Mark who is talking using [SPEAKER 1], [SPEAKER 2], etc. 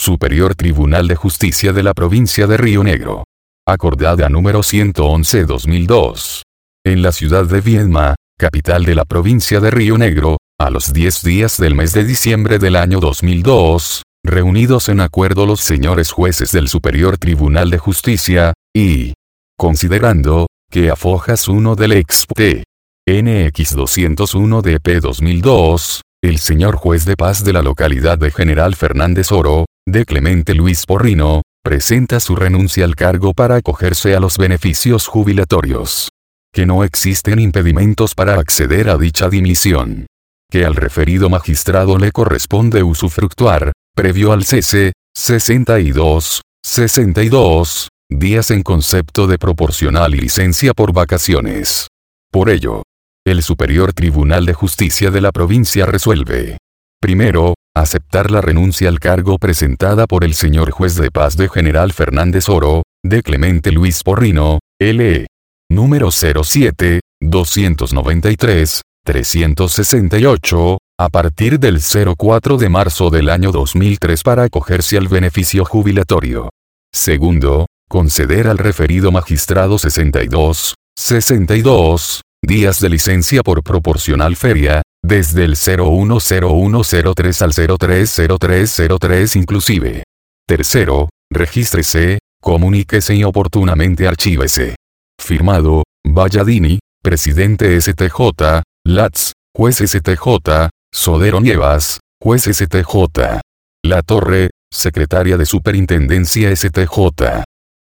[SPEAKER 1] Superior Tribunal de Justicia de la Provincia de Río Negro. Acordada número 111/2002. En la ciudad de Viedma, capital de la provincia de Río Negro, a los 10 días del mes de diciembre del año 2002, reunidos en acuerdo los señores jueces del Superior Tribunal de Justicia, y considerando que a fojas 1 del expte NX 201 DP 2002, el señor juez de paz de la localidad de General Fernández Oro, de Clemente Luis Porrino, presenta su renuncia al cargo para acogerse a los beneficios jubilatorios. Que no existen impedimentos para acceder a dicha dimisión. Que al referido magistrado le corresponde usufructuar, previo al cese, 62 días en concepto de proporcional y licencia por vacaciones. Por ello, el Superior Tribunal de Justicia de la provincia resuelve: primero, aceptar la renuncia al cargo presentada por el señor juez de paz de General Fernández Oro, de Clemente Luis Porrino, L.E. número 07-293-368, a partir del 04 de marzo del año 2003 para acogerse al beneficio jubilatorio. Segundo, conceder al referido magistrado 62 días de licencia por proporcional feria, desde el 010103 al 030303 inclusive. Tercero, regístrese, comuníquese y oportunamente archívese. Firmado, Valladini, Presidente STJ, Latz, Juez STJ, Sodero Nievas, Juez STJ. La Torre, Secretaria de Superintendencia STJ.